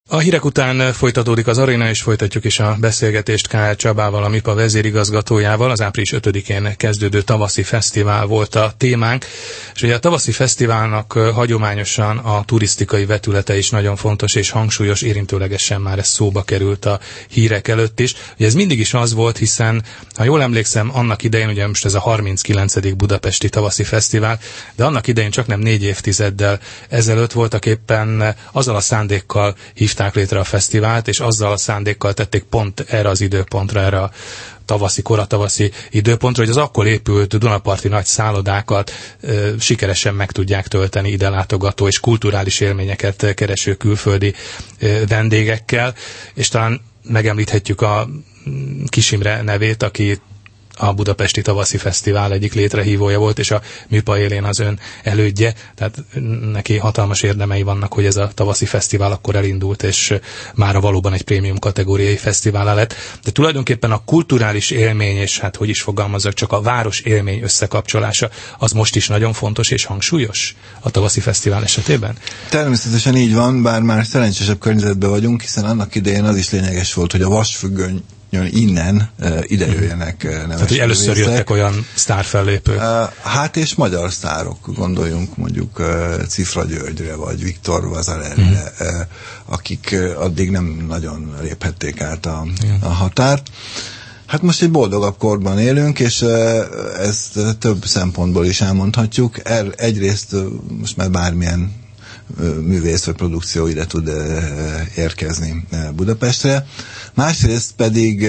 A hírek után folytatódik az Aréna, és folytatjuk is a beszélgetést K.L. Csabával, a MIPA vezérigazgatójával. Az április 5-én kezdődő tavaszi fesztivál volt a témánk, és ugye a tavaszi fesztiválnak hagyományosan a turisztikai vetülete is nagyon fontos és hangsúlyos, érintőlegesen már ez szóba került a hírek előtt is. Ugye ez mindig is az volt, hiszen, ha jól emlékszem, annak idején, ugye most ez a 39. budapesti tavaszi fesztivál, de annak idején csak nem 4 évtizeddel ezelőtt voltak éppen azzal a szándékkal hívták létre a fesztivált, és azzal a szándékkal tették pont erre az időpontra, erre a koratavaszi időpontra, hogy az akkor épült dunaparti nagy szállodákat sikeresen meg tudják tölteni ide látogató és kulturális élményeket kereső külföldi vendégekkel, és talán megemlíthetjük a Kis Imre nevét, aki a budapesti tavaszi fesztivál egyik létrehívója volt, és a MIPA élén az ön elődje, tehát neki hatalmas érdemei vannak, hogy ez a tavaszi fesztivál akkor elindult, és mára valóban egy prémium kategóriai fesztivál lett. De tulajdonképpen a kulturális élmény, és hát hogy is fogalmazzak, csak a város élmény összekapcsolása, az most is nagyon fontos és hangsúlyos a tavaszi fesztivál esetében? Természetesen így van, bár már szerencsésebb környezetben vagyunk, hiszen annak idején az is lényeges volt, hogy a vasfüggöny innen ide jöjjenek neves. Tehát, hogy először jöttek olyan sztárfellépők. Hát és magyar sztárok, gondoljunk mondjuk Cifra Györgyre, vagy Viktor Vazarellire, akik addig nem nagyon léphették át a határt. Hát most egy boldogabb korban élünk, és ezt több szempontból is elmondhatjuk. Egyrészt most már bármilyen művész vagy produkció ide tud érkezni Budapestre. Másrészt pedig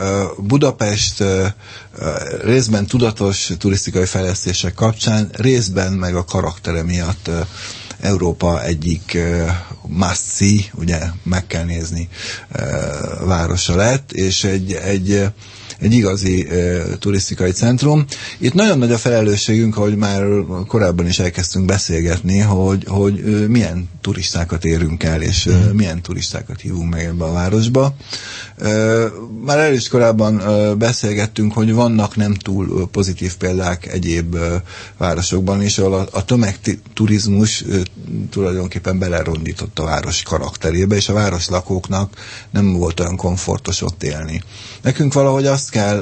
Budapest részben tudatos turisztikai fejlesztések kapcsán, részben meg a karaktere miatt Európa egyik must-see, ugye meg kell nézni városa lett, és egy igazi turisztikai centrum. Itt nagyon nagy a felelősségünk, ahogy már korábban is elkezdtünk beszélgetni, hogy milyen turistákat érünk el, és milyen turistákat hívunk meg ebbe a városba. Már el is korábban beszélgettünk, hogy vannak nem túl pozitív példák egyéb városokban is, ahol a tömegturizmus tulajdonképpen belerondított a város karakterébe, és a városlakóknak nem volt olyan komfortos ott élni. Nekünk valahogy azt kell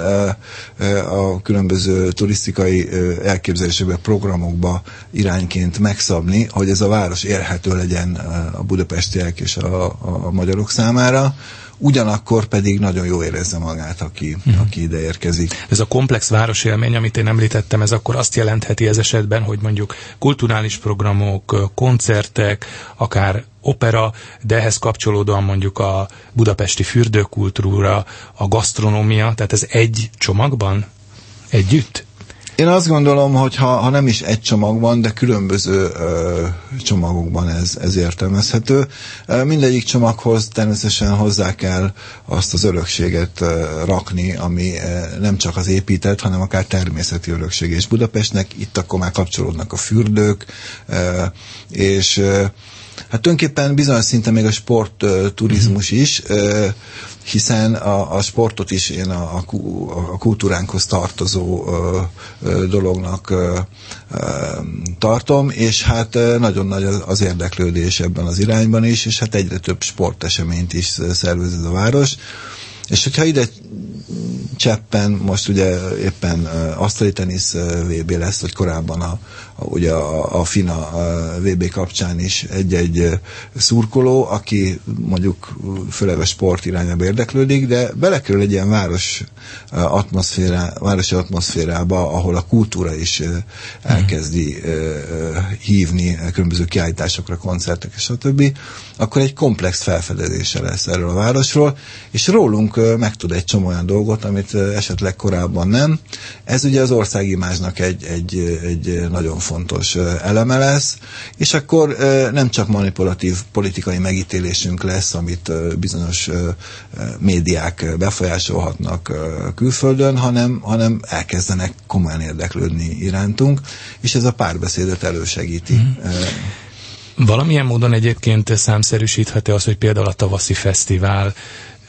a különböző turisztikai elképzelésekbe, programokba irányként megszabni, hogy ez a város élhető legyen a budapestiek és a magyarok számára, ugyanakkor pedig nagyon jó érezze magát, aki ide érkezik. Ez a komplex városélmény, amit én említettem, ez akkor azt jelentheti ez esetben, hogy mondjuk kulturális programok, koncertek, akár opera, de ehhez kapcsolódóan mondjuk a budapesti fürdőkultúra, a gasztronómia, tehát ez egy csomagban együtt? Én azt gondolom, hogy ha nem is egy csomagban, de különböző csomagokban ez értelmezhető. Mindegyik csomaghoz természetesen hozzá kell azt az örökséget rakni, ami nem csak az épített, hanem akár természeti örökség. És Budapestnek itt akkor már kapcsolódnak a fürdők, és hát tulajdonképpen bizonyos szinten még a sportturizmus is, hiszen a sportot is én a kultúránkhoz tartozó dolognak tartom, és hát nagyon nagy az érdeklődés ebben az irányban is, és hát egyre több sporteseményt is szervez ez a város. És hogyha ide Cseppen most ugye éppen asztali tenisz VB lesz, vagy korábban ugye a FINA VB kapcsán is egy szurkoló, aki mondjuk főleg a sport irányába érdeklődik, de belekerül egy ilyen városi atmoszférába, ahol a kultúra is elkezdi hívni különböző kiállításokra, koncertek és stb., akkor egy komplex felfedezése lesz erről a városról, és rólunk megtud egy csomó olyan dolgot, amit esetleg korábban nem. Ez ugye az országimázsnak egy nagyon fontos eleme lesz, és akkor nem csak manipulatív politikai megítélésünk lesz, amit bizonyos médiák befolyásolhatnak külföldön, hanem elkezdenek komolyan érdeklődni irántunk, és ez a párbeszédet elősegíti. Valamilyen módon egyébként számszerűsíthető az, hogy például a tavaszi fesztivál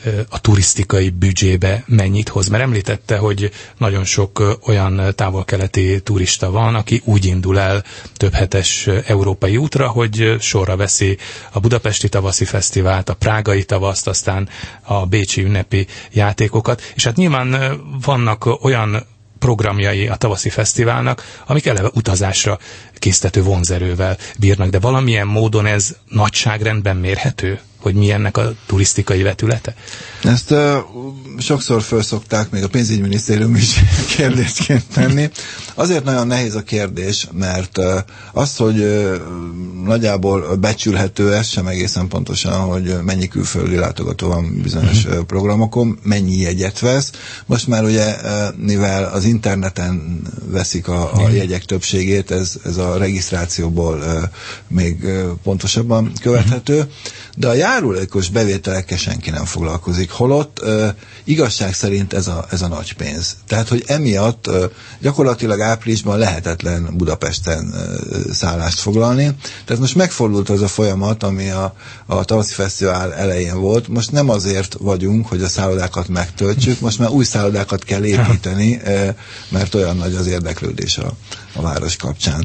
a turisztikai büdzsébe mennyit hoz? Mert említette, hogy nagyon sok olyan távol-keleti turista van, aki úgy indul el több hetes európai útra, hogy sorra veszi a budapesti tavaszi fesztivált, a prágai tavaszt, aztán a bécsi ünnepi játékokat, és hát nyilván vannak olyan programjai a tavaszi fesztiválnak, amik eleve utazásra késztető vonzerővel bírnak, de valamilyen módon ez nagyságrendben mérhető, hogy mi ennek a turisztikai vetülete? Ezt sokszor felszokták még a pénzügyminisztérium is kérdésként tenni. Azért nagyon nehéz a kérdés, mert az, hogy nagyjából becsülhető, ez sem egészen pontosan, hogy mennyi külföldi látogató van bizonyos programokon, mennyi jegyet vesz. Most már ugye, mivel az interneten veszik a jegyek többségét, ez a regisztrációból még pontosabban követhető, de a járulékos bevételekkel senki nem foglalkozik, holott igazság szerint ez a nagy pénz. Tehát, hogy emiatt gyakorlatilag áprilisban lehetetlen Budapesten szállást foglalni. Tehát most megfordult az a folyamat, ami a tavaszi fesztivál elején volt. Most nem azért vagyunk, hogy a szállodákat megtöltsük, most már új szállodákat kell építeni, mert olyan nagy az érdeklődés a város kapcsán.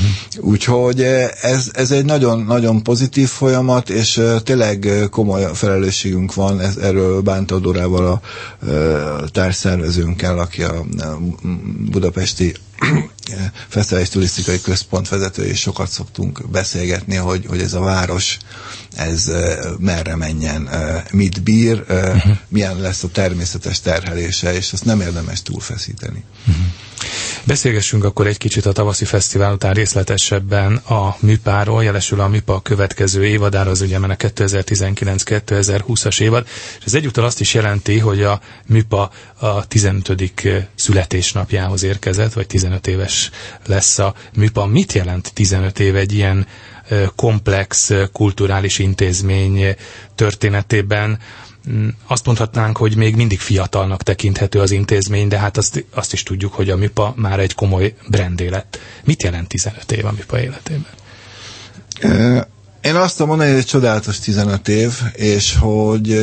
Úgyhogy ez egy nagyon-nagyon pozitív folyamat, és tényleg komoly felelősségünk van, erről Bánta Dorával a társszervezőnkkel, aki a budapesti Fesztivális Turisztikai Központ vezető, és sokat szoktunk beszélgetni, hogy ez a város, ez merre menjen, mit bír, milyen lesz a természetes terhelése, és azt nem érdemes túlfeszíteni. Beszélgessünk akkor egy kicsit a tavaszi fesztivál után részletesebben a MÜPA-ról, jelesül a MÜPA következő évadára, az ugye a 2019-2020-as évad, és ez egyúttal azt is jelenti, hogy a MÜPA a 15. születésnapjához érkezett, vagy 15 éves lesz a MÜPA. Mit jelent 15 év egy ilyen komplex kulturális intézmény történetében? Azt mondhatnánk, hogy még mindig fiatalnak tekinthető az intézmény, de hát azt is tudjuk, hogy a MÜPA már egy komoly brandé lett. Mit jelent 15 év a MÜPA életében? Én azt mondom, hogy egy csodálatos 15 év, és hogy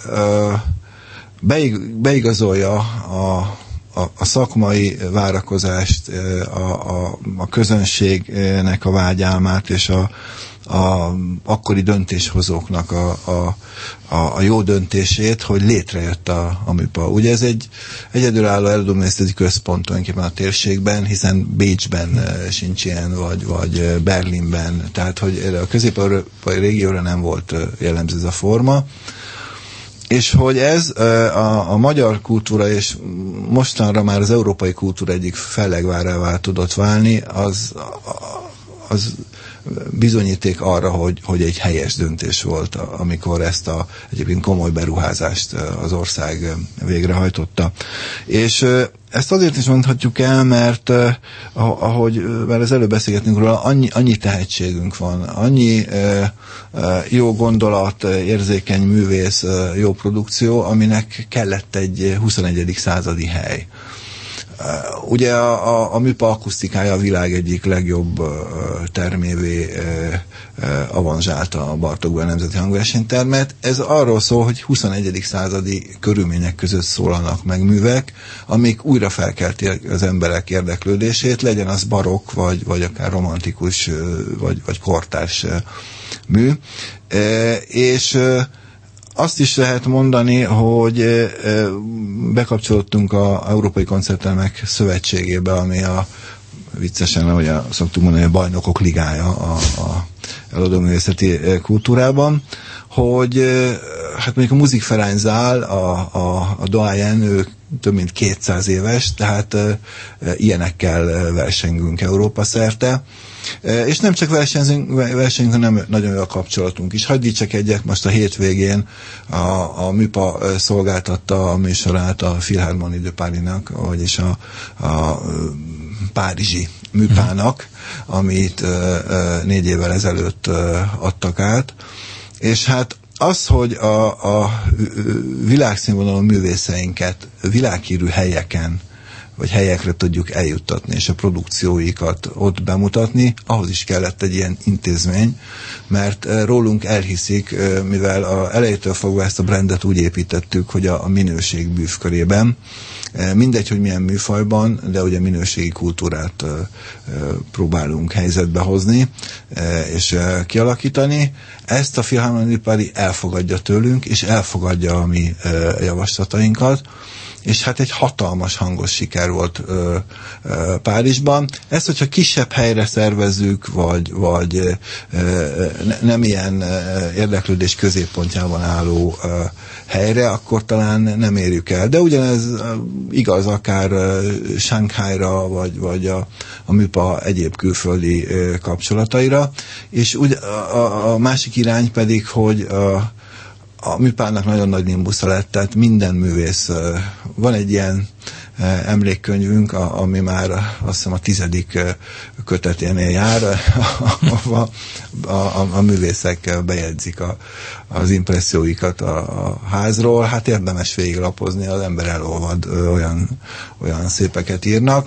beigazolja a szakmai várakozást, a közönségnek a vágyálmát, és a akkori döntéshozóknak a jó döntését, hogy létrejött a MÜPA. Ugye ez egy egyedülálló előadóművészeti központ tulajdonképpen a térségben, hiszen Bécsben sincs ilyen, vagy Berlinben, tehát hogy a közép-európai régióra nem volt jellemző ez a forma. És hogy ez a magyar kultúra, és mostanra már az európai kultúra egyik fellegvárává tudott válni, az bizonyíték arra, hogy egy helyes döntés volt, amikor ezt egyébként komoly beruházást az ország végrehajtotta. És ezt azért is mondhatjuk el, mert ahogy már az előbb beszélgetünk róla, annyi tehetségünk van, annyi jó gondolat, érzékeny művész, jó produkció, aminek kellett egy 21. századi hely. Ugye a MÜPA akusztikája a világ egyik legjobb termévé avanzsálta a Bartók Nemzeti Hangversenytermet. Ez arról szól, hogy 21. századi körülmények között szólalnak meg művek, amik újra felkeltik az emberek érdeklődését, legyen az barokk, vagy akár romantikus, vagy kortárs mű. És azt is lehet mondani, hogy bekapcsolódtunk az Európai Koncerttermek Szövetségébe, ami viccesen, ahogy szoktuk mondani, a bajnokok ligája a előadóművészeti kultúrában, hogy hát mondjuk a Musikvereinsaal, a doyen, ő több mint 200 éves, tehát ilyenekkel versengünk Európa szerte. És nem csak versenyünk, hanem nagyon jó a kapcsolatunk is. Hadd dicsekedjek, most a hétvégén a MÜPA szolgáltatta a műsorát a Philharmonie de Paris-nak, vagyis a párizsi MÜPA-nak, amit 4 évvel ezelőtt adtak át. És hát az, hogy a világszínvonalú művészeinket világhírű helyeken vagy helyekre tudjuk eljuttatni, és a produkcióikat ott bemutatni, ahhoz is kellett egy ilyen intézmény, mert rólunk elhiszik, mivel a elejétől fogva ezt a brandet úgy építettük, hogy a minőség bűvkörében, mindegy, hogy milyen műfajban, de ugye minőségi kultúrát próbálunk helyzetbe hozni, és kialakítani. Ezt a Philharmonic elfogadja tőlünk, és elfogadja a mi javaslatainkat, és hát egy hatalmas hangos siker volt Párizsban. Ezt, hogyha kisebb helyre szervezzük, vagy nem ilyen érdeklődés középpontjában álló helyre, akkor talán nem érjük el. De ugyanez igaz akár Shanghai-ra, vagy a MÜPA egyéb külföldi kapcsolataira. És a másik irány pedig, hogy a MÜPA-nak nagyon nagy nimbusza lett, tehát minden művész. Van egy ilyen emlékkönyvünk, ami már azt hiszem a 10. köteténél jár, a művészek bejegyzik az impresszióikat a házról. Hát érdemes végiglapozni, az ember elolvad, olyan szépeket írnak.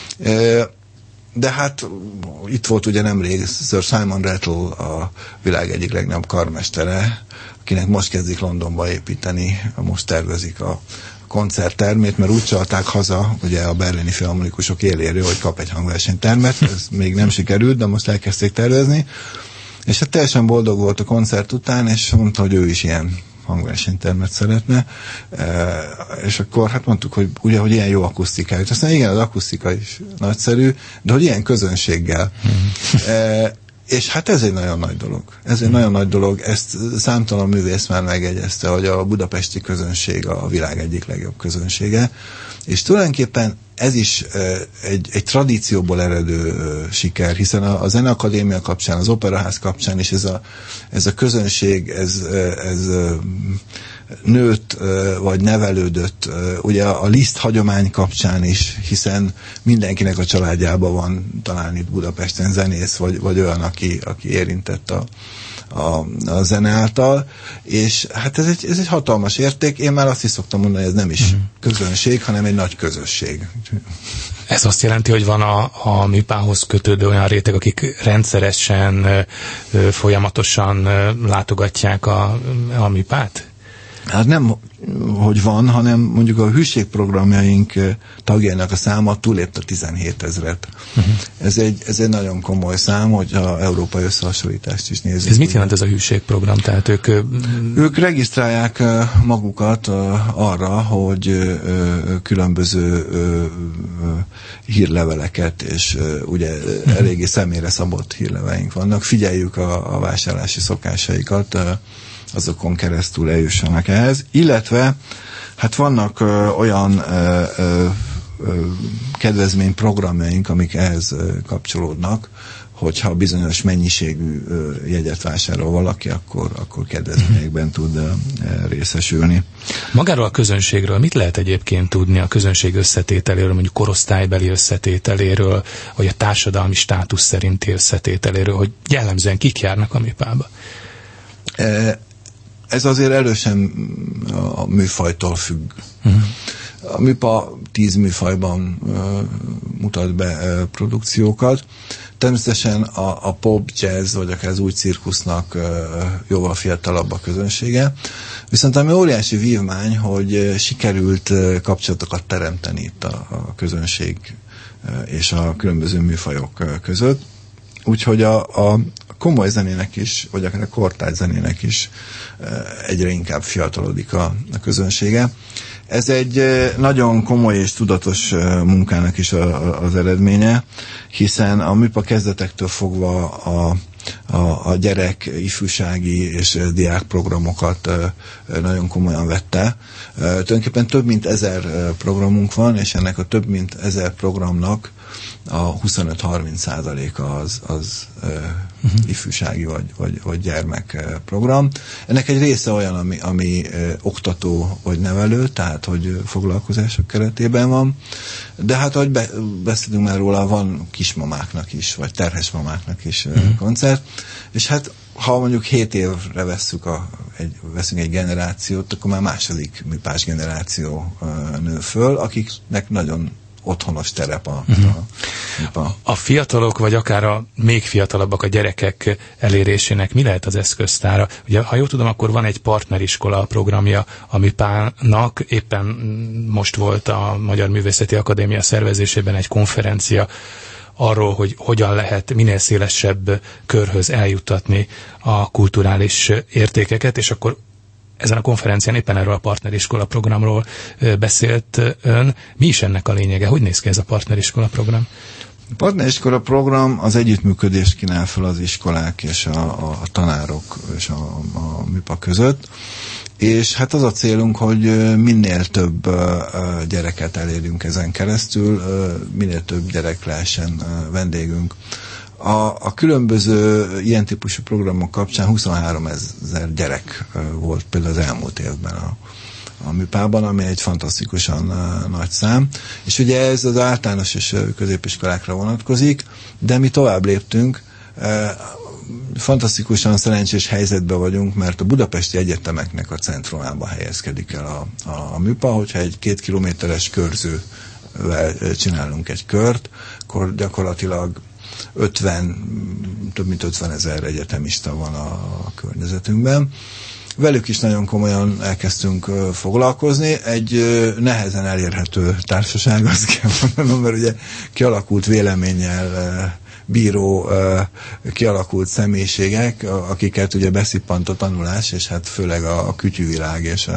De hát itt volt ugye nemrég Sir Simon Rattle, a világ egyik legnagyobb karmestere, akinek most kezdik Londonba építeni, most tervezik a koncerttermét, mert úgy csalták haza, ugye a berlini filharmonikusok élére, hogy kap egy hangversenytermet, ez még nem sikerült, de most elkezdték tervezni, és hát teljesen boldog volt a koncert után, és mondta, hogy ő is ilyen hangversenytermet szeretne, és akkor hát mondtuk, hogy ugye, hogy ilyen jó akusztikájuk. Aztán igen, az akusztika is nagyszerű, de hogy ilyen közönséggel. És hát ez egy nagyon nagy dolog. Ez egy nagyon nagy dolog. Ezt számtalan művész már megjegyezte, hogy a budapesti közönség a világ egyik legjobb közönsége. És tulajdonképpen ez is egy tradícióból eredő siker, hiszen a Zeneakadémia kapcsán, az Operaház kapcsán is ez a közönség, ez nőtt, vagy nevelődött, ugye a Liszt hagyomány kapcsán is, hiszen mindenkinek a családjában van talán itt Budapesten zenész, vagy olyan, aki érintett a zene által, és hát ez egy hatalmas érték. Én már azt is szoktam mondani, hogy ez nem is közönség, hanem egy nagy közösség. Ez azt jelenti, hogy van a MÜPA-hoz kötődő olyan réteg, akik rendszeresen, folyamatosan látogatják a MÜPA-t? Hát nem, hogy van, hanem mondjuk a hűségprogramjaink tagjainak a száma túlépte 17 000-et. Ez egy nagyon komoly szám, hogy a európai összehasonlítást is nézzük. Ez mit jelent ez a hűségprogram? Tehát ők regisztrálják magukat arra, hogy különböző hírleveleket, és ugye eléggé személyre szabott hírleveink vannak. Figyeljük a vásárlási szokásaikat, azokon keresztül eljussanak ehhez, illetve hát vannak olyan kedvezményprogramjaink, amik ehhez kapcsolódnak, hogyha bizonyos mennyiségű jegyet vásárol valaki, akkor kedvezményekben tud részesülni. Magáról a közönségről mit lehet egyébként tudni a közönség összetételéről, mondjuk korosztálybeli összetételéről, vagy a társadalmi státusz szerinti összetételéről, hogy jellemzően kik járnak a MÜPA-ba? Ez azért erősen a műfajtól függ. A MÜPA 10 műfajban mutat be produkciókat. Természetesen a pop, jazz, vagy akár az új cirkusznak jóval fiatalabb a közönsége. Viszont ami óriási vívmány, hogy sikerült kapcsolatokat teremteni itt a közönség és a különböző műfajok között. Úgyhogy a komoly zenének is, vagy akár a kortárs zenének is egyre inkább fiatalodik a közönsége. Ez egy nagyon komoly és tudatos munkának is az eredménye, hiszen a MÜPA kezdetektől fogva a gyerek, ifjúsági és diákprogramokat nagyon komolyan vette. Tulajdonképpen több mint 1000 programunk van, és ennek a több mint 1000 programnak a 25-30%-a az ifjúsági vagy gyermekprogram. Ennek egy része olyan, ami oktató vagy nevelő, tehát hogy foglalkozások keretében van, de hát ahogy beszélünk már róla, van kismamáknak is, vagy terhes mamáknak is koncert, és hát ha mondjuk 7 évre veszünk egy generációt, akkor már második műpás generáció nő föl, akiknek nagyon otthonos terep a fiatalok, vagy akár a még fiatalabbak, a gyerekek elérésének mi lehet az eszköztára? Ugye, ha jól tudom, akkor van egy partneriskola programja a MIPA-nak, éppen most volt a Magyar Művészeti Akadémia szervezésében egy konferencia arról, hogy hogyan lehet minél szélesebb körhöz eljuttatni a kulturális értékeket, és akkor ezen a konferencián éppen erről a partneriskola programról beszélt ön. Mi is ennek a lényege? Hogy néz ki ez a partneriskola program? A partneriskola program az együttműködést kínál fel az iskolák és a tanárok és a MIPA között, és hát az a célunk, hogy minél több gyereket elérjünk ezen keresztül, minél több gyerek lehessen vendégünk. A különböző ilyen típusú programok kapcsán 23 000 gyerek volt például az elmúlt évben a MIPA-ban, ami egy fantasztikusan nagy szám. És ugye ez az általános és középiskolákra vonatkozik, de mi tovább léptünk. Fantasztikusan szerencsés helyzetben vagyunk, mert a budapesti egyetemeknek a centrumába helyezkedik el a MIPA, hogyha egy 2 kilométeres körzővel csinálunk egy kört, akkor gyakorlatilag több mint 50 000 egyetemista van a környezetünkben. Velük is nagyon komolyan elkezdtünk foglalkozni. Egy nehezen elérhető társaság, azt kell mondanom, mert ugye kialakult véleménnyel bíró, kialakult személyiségek, akiket ugye beszippant a tanulás, és hát főleg a kütyűvilág és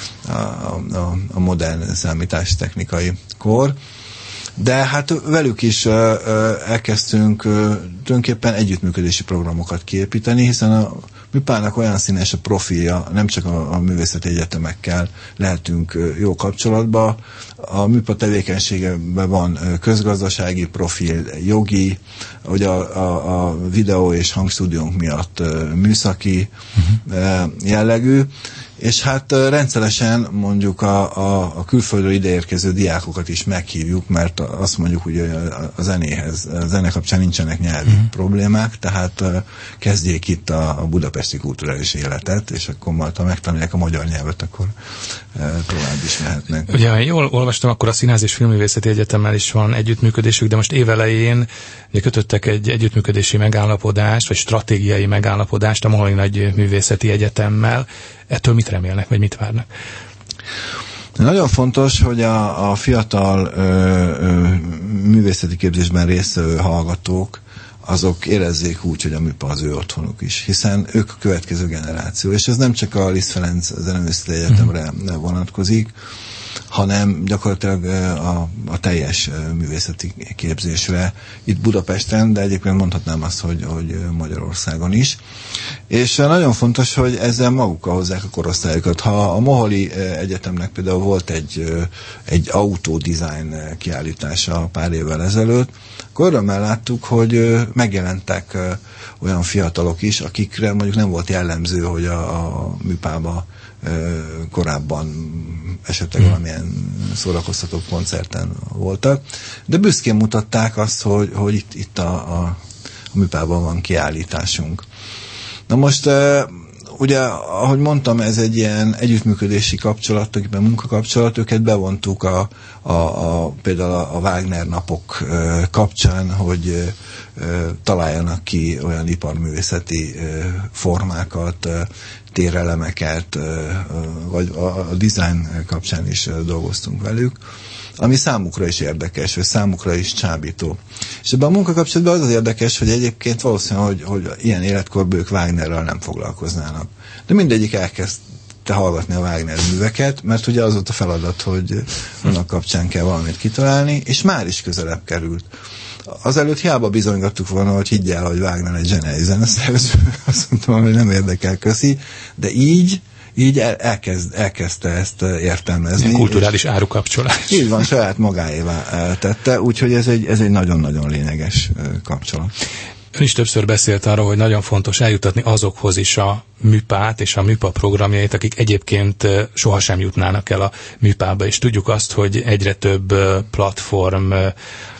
a modern számítástechnikai kor. De hát velük is elkezdtünk tulajdonképpen együttműködési programokat kiépíteni, hiszen a MIPA-nak olyan színes a profilja, nem csak a művészeti egyetemekkel lehetünk jó kapcsolatba. A MIPA tevékenységben van közgazdasági profil, jogi, ugye a videó és hangstúdiónk miatt műszaki jellegű, és hát rendszeresen mondjuk a külföldről ideérkező diákokat is meghívjuk, mert azt mondjuk, hogy a zene kapcsán nincsenek nyelvi problémák, tehát kezdjék itt a budapesti kulturális életet, és akkor majd, ha megtanulják a magyar nyelvet, akkor tovább is mehetnek. Ugye, ha jól olvastam, akkor a Színház és Filmművészeti Egyetemmel is van együttműködésük, de most évelején ugye kötöttek egy együttműködési megállapodást, vagy stratégiai megállapodást a Moholi Nagy Művészeti Egyetemmel. Ettől mit remélnek, vagy mit várnak? Nagyon fontos, hogy a fiatal művészeti képzésben résztvevő hallgatók azok érezzék úgy, hogy a MIPA az ő otthonuk is, hiszen ők a következő generáció, és ez nem csak a Liszt Ferenc Zeneművészeti Egyetemre vonatkozik, hanem gyakorlatilag a teljes művészeti képzésre itt Budapesten, de egyébként mondhatnám azt, hogy Magyarországon is. És nagyon fontos, hogy ezzel magukkal hozzák a korosztályokat. Ha a Moholi Egyetemnek például volt egy autodesign kiállítása pár évvel ezelőtt, akkor örömmel láttuk, hogy megjelentek olyan fiatalok is, akikre mondjuk nem volt jellemző, hogy a MIPA-ba korábban esetleg valamilyen szórakoztató koncerten voltak, de büszkén mutatták azt, hogy itt a MIPA-ban van kiállításunk. Na most, ugye, ahogy mondtam, ez egy ilyen együttműködési kapcsolat, tulajdonképpen munkakapcsolat, őket bevontuk például a Wagner napok kapcsán, hogy találjanak ki olyan iparművészeti formákat, térelemeket, vagy a design kapcsán is dolgoztunk velük, ami számukra is érdekes, vagy számukra is csábító. És ebben a munkakapcsolatban az érdekes, hogy egyébként valószínűleg, hogy ilyen életkorban ők Wagnerrel nem foglalkoznának. De mindegyik elkezdte hallgatni a Wagner műveket, mert ugye az volt a feladat, hogy annak kapcsán kell valamit kitalálni, és már is közelebb került. Azelőtt hiába bizonygattuk volna, hogy higgyel, hogy Wagner egy zseniális zeneszerző, azt mondtam, hogy nem érdekel, köszi, de így elkezdte ezt értelmezni. Kulturális árukapcsolás. Így van, saját magáévá tette, úgyhogy ez egy nagyon-nagyon lényeges kapcsolat. Ön is többször beszélt arról, hogy nagyon fontos eljutatni azokhoz is a MIPA-t és a MIPA programjait, akik egyébként sohasem jutnának el a MIPA-ba, és tudjuk azt, hogy egyre több platformon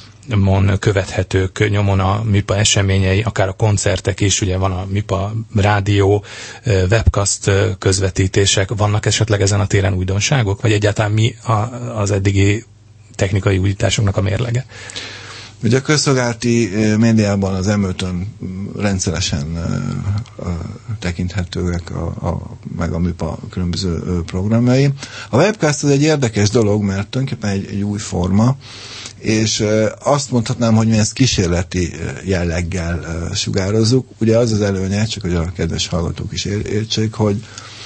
követhetők nyomon a MIPA eseményei, akár a koncertek is, ugye van a MIPA rádió, webcast közvetítések, vannak esetleg ezen a téren újdonságok, vagy egyáltalán mi az eddigi technikai újításoknak a mérlege. Ugye a közszolgálati médiában az M5-ön rendszeresen tekinthetőek meg a MIPA különböző programjai. A webcast az egy érdekes dolog, mert tulajdonképpen egy új forma, és azt mondhatnám, hogy mi ezt kísérleti jelleggel sugározzuk. Ugye az az előnye, csak hogy a kedves hallgatók is értsék, hogy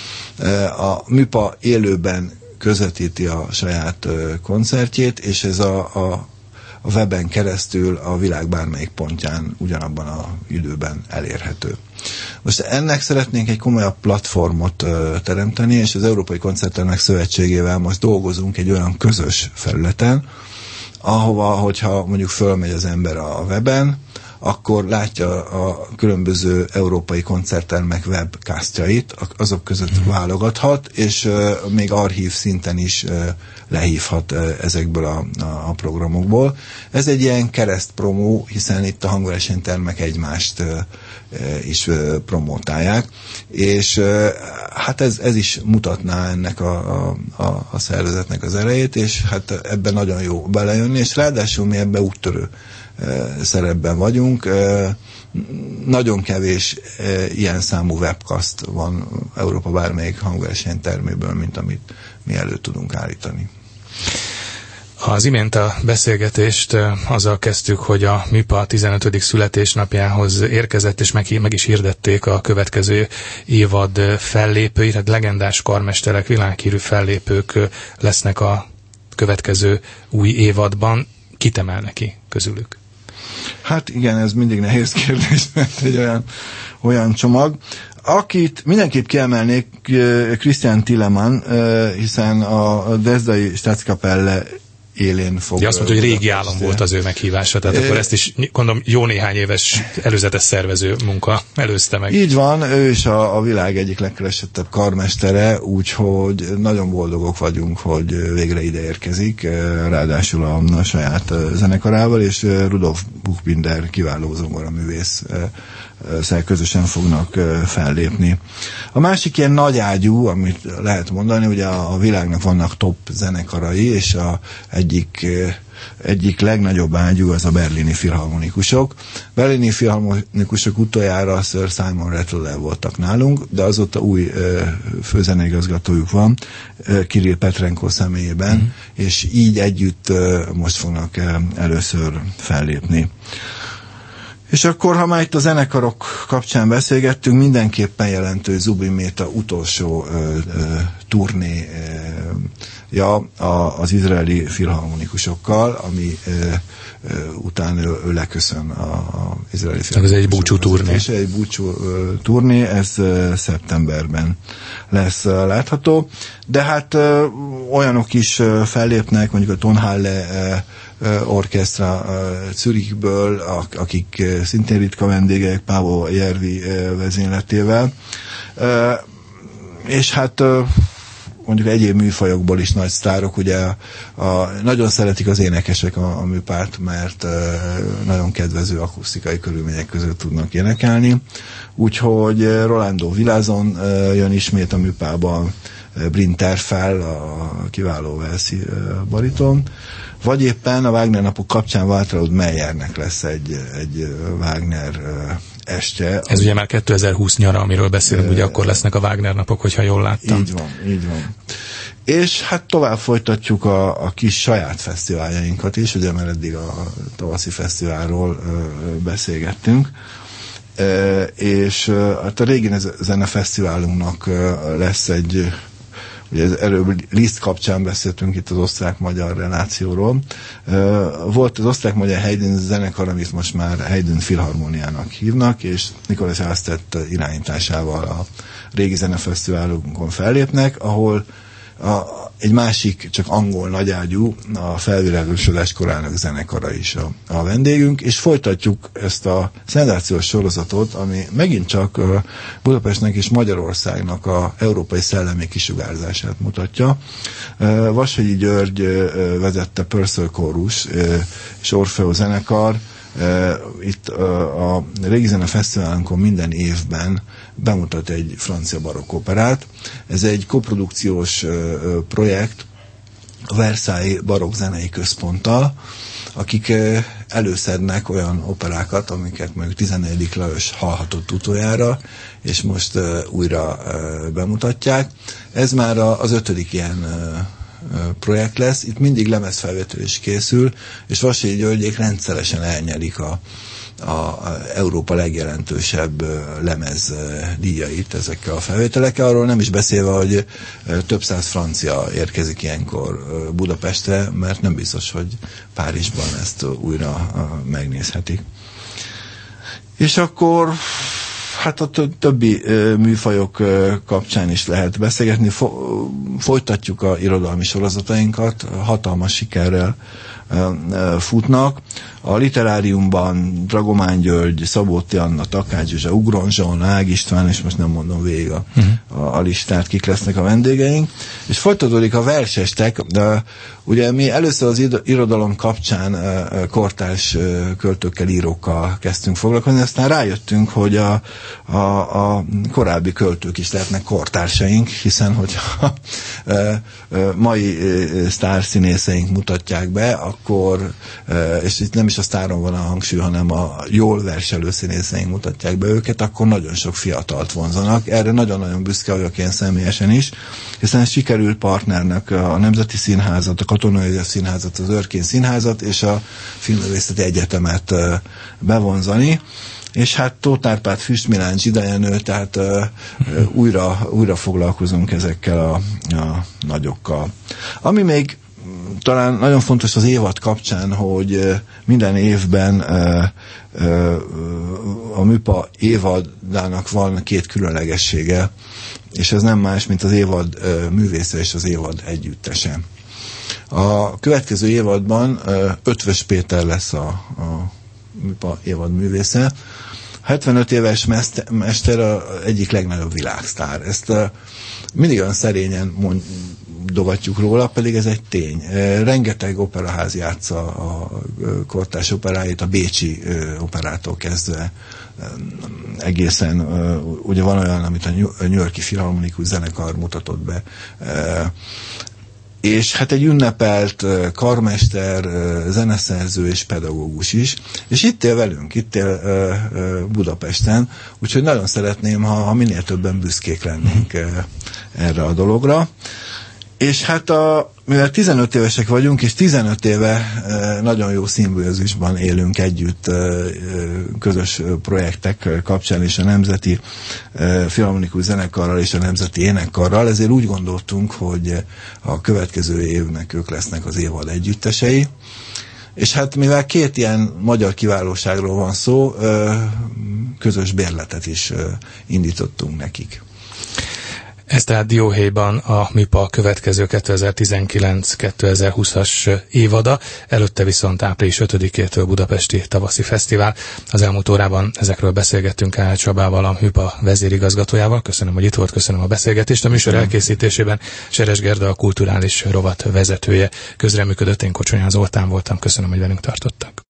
a MIPA élőben közvetíti a saját koncertjét, és ez a weben keresztül a világ bármelyik pontján ugyanabban az időben elérhető. Most ennek szeretnénk egy komolyabb platformot teremteni, és az Európai Koncerttermek Szövetségével most dolgozunk egy olyan közös felületen, ahova, hogyha mondjuk fölmegy az ember a weben, akkor látja a különböző európai koncerttermek webcastjait, azok között válogathat, és még archív szinten is lehívhat ezekből a programokból. Ez egy ilyen keresztpromó, hiszen itt a hangversenytermek egymást is promotálják, és hát ez is mutatná ennek a szervezetnek az erejét, és hát ebben nagyon jó belejönni, és ráadásul mi ebben úttörő szerepben vagyunk. Nagyon kevés ilyen számú webcast van Európa bármelyik hangversenyterméből, mint amit mi elő tudunk állítani. Az imént a beszélgetést azzal kezdtük, hogy a MIPA 15. születésnapjához érkezett, és meg is hirdették a következő évad fellépői, tehát legendás karmesterek, világhírű fellépők lesznek a következő új évadban. Kit emel neki közülük? Hát igen, ez mindig nehéz kérdés, mert egy olyan csomag. Akit mindenképp kiemelnék, Christian Tillemann, hiszen a Dresdai Staatskapelle élén fog... Ja, azt mondta, hogy régi álom volt az ő meghívása, tehát akkor ezt is, gondolom, jó néhány éves előzetes szervező munka előzte meg. Így van, ő is a világ egyik legkeresettebb karmestere, úgyhogy nagyon boldogok vagyunk, hogy végre ide érkezik, ráadásul a saját zenekarával, és Rudolf Buchbinder kiváló zongoraművész közösen fognak fellépni. A másik ilyen nagy ágyú, amit lehet mondani, ugye a világnak vannak top zenekarai, és egyik legnagyobb ágyú az a berlini filharmonikusok. Berlini filharmonikusok utoljára Sir Simon Rattle-lel voltak nálunk, de azóta új főzeneigazgatójuk van, Kirill Petrenko személyében, és így együtt most fognak először fellépni. És akkor, ha már itt a zenekarok kapcsán beszélgettünk, mindenképpen jelentő Zubin Mehta utolsó turnéja az izraeli filharmonikusokkal, ami után ő leköszön az izraeli filharmonikusokkal. Ez egy búcsú turné. És egy búcsú turné, ez szeptemberben lesz látható. De hát olyanok is fellépnek, mondjuk a Tonhalle orkesztra Zürichből, akik szintén ritka vendégek, Pávo Järvi vezényletével. És hát mondjuk egyéb műfajokból is nagy sztárok, ugye nagyon szeretik az énekesek a műpárt, mert nagyon kedvező akusztikai körülmények között tudnak énekelni. Úgyhogy Rolando Villazon jön ismét a műpába, Bryn Terfel, a kiváló velszi bariton, vagy éppen a Wagner napok kapcsán Waltraud Meyernek lesz egy Wagner estje. Ez ugye már 2020 nyara, amiről beszélünk, ugye akkor lesznek a Wagner napok, hogyha jól láttam. Így van. És hát tovább folytatjuk a kis saját fesztiváljainkat is, ugye mert eddig a tavaszi fesztiválról beszélgettünk, és hát a régi zenefesztiválunknak lesz egy, ugye előbb Liszt kapcsán beszéltünk itt az osztrák-magyar relációról. Volt az osztrák-magyar Haydn zenekar, amit most már Haydn Filharmoniának hívnak, és Nicholas Halstead irányításával a régi zenefesztiválunkon fellépnek, ahol egy másik, csak angol nagyágyú, a felvilágosodás korának zenekara is a vendégünk, és folytatjuk ezt a szenzációs sorozatot, ami megint csak Budapestnek és Magyarországnak a európai szellemi kisugárzását mutatja. Vashegyi György vezette Purcell Chorus és Orfeo zenekar. Itt a Régi Zene Fesztiválunkon minden évben bemutat egy francia barokk operát. Ez egy koprodukciós projekt, a Versailles Barokk Zenei Központtal, akik előszednek olyan operákat, amiket mondjuk 14. Lajos hallhatott utoljára, és most újra bemutatják. Ez már az 5. ilyen projekt lesz. Itt mindig lemezfelvétel is készül, és Vasily Györgyék rendszeresen elnyerik a Európa legjelentősebb lemez díjait ezekkel a felvételekkel. Arról nem is beszélve, hogy több száz francia érkezik ilyenkor Budapestre, mert nem biztos, hogy Párizsban ezt újra megnézhetik. És akkor hát a többi műfajok kapcsán is lehet beszélgetni. Folytatjuk a irodalmi sorozatainkat, hatalmas sikerrel futnak. A literáriumban Dragomán György, Szabóti Anna, Takács Zsuzsa, Ugron Zsolna, Ág István, és most nem mondom végig a listát, kik lesznek a vendégeink. És folytatódik a versestek, de ugye mi először az irodalom kapcsán kortárs költőkkel, írókkal kezdtünk foglalkozni, aztán rájöttünk, hogy a korábbi költők is lehetnek kortársaink, hiszen hogyha mai sztárszínészeink mutatják be, akkor, és itt nem is a sztáron van a hangsúly, hanem a jól verselő színészeink mutatják be őket, akkor nagyon sok fiatalt vonzanak. Erre nagyon-nagyon büszke vagyok én személyesen is, hiszen sikerült partnernek a Nemzeti Színházat, a Katonai József Színházat, az Örkény Színházat és a Filmművészeti Egyetemet bevonzani. És hát Tóth Árpád, Füst Milán, Zsida Jenő, tehát újra foglalkozunk ezekkel a nagyokkal. Ami még talán nagyon fontos az évad kapcsán, hogy minden évben a műpa évadának van 2 különlegessége, és ez nem más, mint az évad művésze és az évad együttese. A következő évadban Ötvös Péter lesz a műpa évad művésze. 75 éves mester az egyik legnagyobb világsztár. Ezt mindig olyan szerényen mondogatjuk róla, pedig ez egy tény. Rengeteg operaház játsza a kortárs operáit, a bécsi operától kezdve egészen, ugye van olyan, amit a New York-i Filharmonikus Zenekar mutatott be, és hát egy ünnepelt karmester, zeneszerző és pedagógus is, és itt él velünk, itt él Budapesten, úgyhogy nagyon szeretném, ha minél többen büszkék lennénk erre a dologra. És hát mivel 15 évesek vagyunk, és 15 éve nagyon jó szimbiózisban élünk együtt közös projektek kapcsán, és a Nemzeti Filharmonikus Zenekarral és a Nemzeti Énekkarral, ezért úgy gondoltunk, hogy a következő évnek ők lesznek az évad együttesei. És hát mivel 2 ilyen magyar kiválóságról van szó, közös bérletet is indítottunk nekik. Ez tehát Dióhéjban a MIPA következő 2019-2020-as évada, előtte viszont április 5-től Budapesti Tavaszi Fesztivál. Az elmúlt órában ezekről beszélgettünk Kál Csabával, a MIPA vezérigazgatójával. Köszönöm, hogy itt volt, köszönöm a beszélgetést. A műsor elkészítésében Seres Gerda, a kulturális rovat vezetője közreműködött, én Kocsonyán Zoltán voltam. Köszönöm, hogy velünk tartottak.